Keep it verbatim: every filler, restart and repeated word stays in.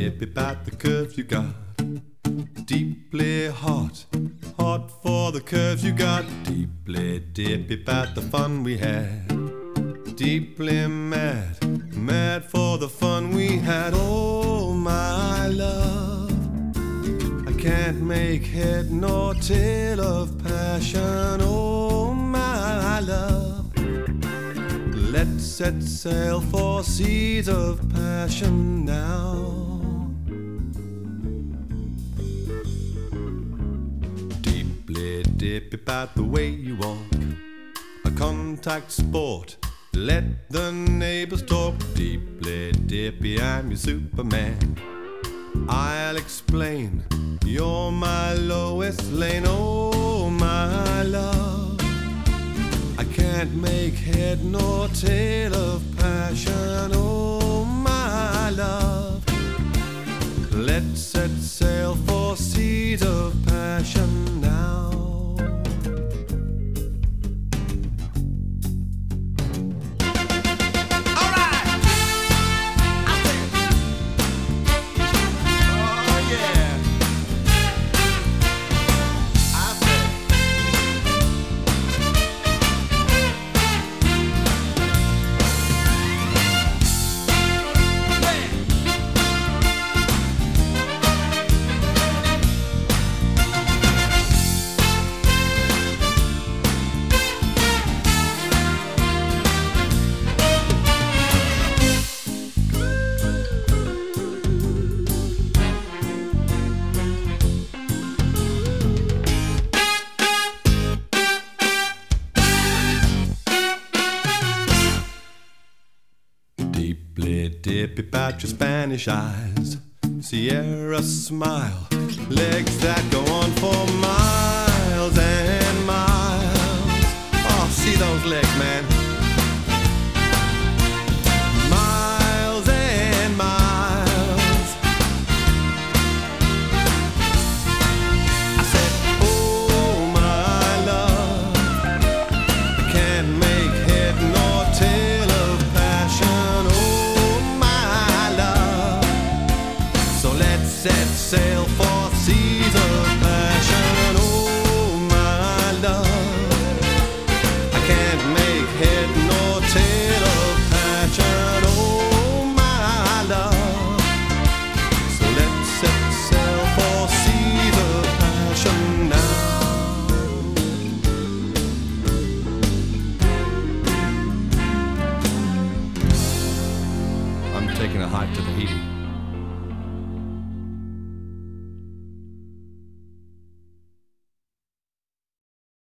dippy about the curves you got. Deeply hot, hot for the curves you got. Deeply dippy about the fun we had. Deeply mad, mad for the fun we had. Oh my love, I can't make head nor tail of passion. Oh my love, let's set sail for seas of passion now. Deeply dippy about the way you walk, a contact sport. Let the neighbors talk. Deeply dippy, I'm your Superman. I'll explain, you're my Lois Lane. Oh my love, I can't make head nor tail of passion. Oh my love, let's set sail for seas of passion now. Deeply dippy about your Spanish eyes, Sierra smile, legs that go on for miles and miles. Oh, see those legs, man. Miles and miles. I said, oh my love, I can't make head nor tail of passion. Set sail for seas of passion. Oh my love, I can't make head nor tail of passion. Oh my love, so let's set sail for seas of passion now. I'm taking a hike to Tahiti.